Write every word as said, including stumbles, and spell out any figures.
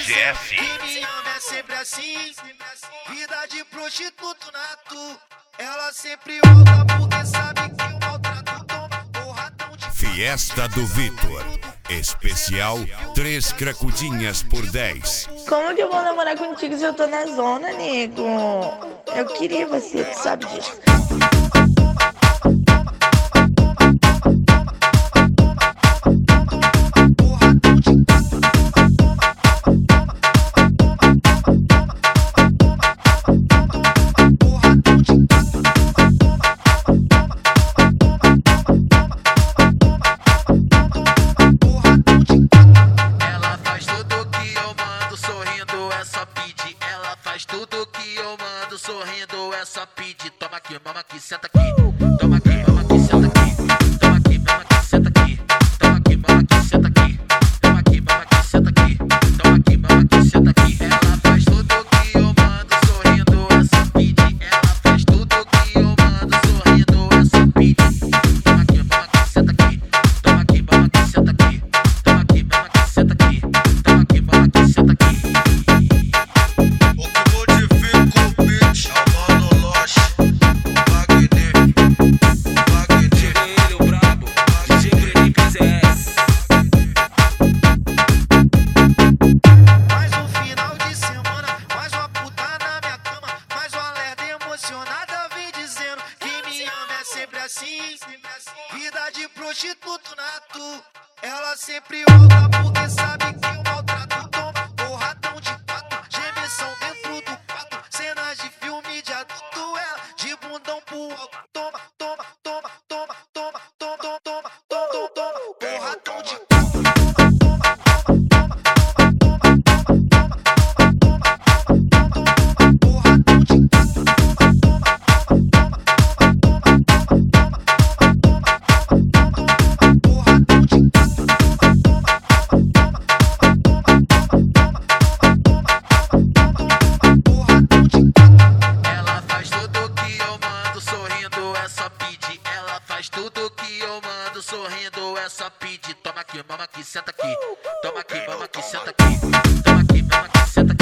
G F. Quem me ama é sempre assim, vida de prostituto nato. Ela sempre volta porque sabe que eu maltrato. Toma porradão de Fiesta do Vitor. Especial três cracudinhas por dez. Como que eu vou namorar contigo se eu tô na zona, nego? Eu queria você, tu sabe disso. Tudo que eu mando sorrindo é só pedir. Toma aqui, mama aqui, senta aqui. Toma aqui, mama aqui, senta aqui. Toma aqui, mama aqui, senta aqui. Toma aqui, mama aqui, senta aqui. Toma aqui, mama aqui, senta aqui. Toma aqui, mama aqui, senta aqui. Ela faz tudo que eu mando sorrindo é só pedir. Ela faz tudo que eu mando sorrindo é só pedir. Toma aqui, mama aqui, senta aqui. Toma aqui, mama aqui, senta aqui. Toma aqui, mama aqui, senta aqui. Toma aqui, mama aqui, senta aqui. Assim, vida de prostituto nato. Ela sempre volta porque sabe que eu maltrato. Toma porradão de quatro, gemessão dentro do quarto. Cenas de filme de adulto, ela de bundão pro alto. Toma, toma, toma, toma, toma, toma, toma, toma, toma, toma, porradão de quatro. Tudo que eu mando sorrindo é só pedir. Toma aqui, mama aqui, senta aqui. Toma aqui, mama aqui, senta aqui. Toma aqui, mama aqui, senta aqui.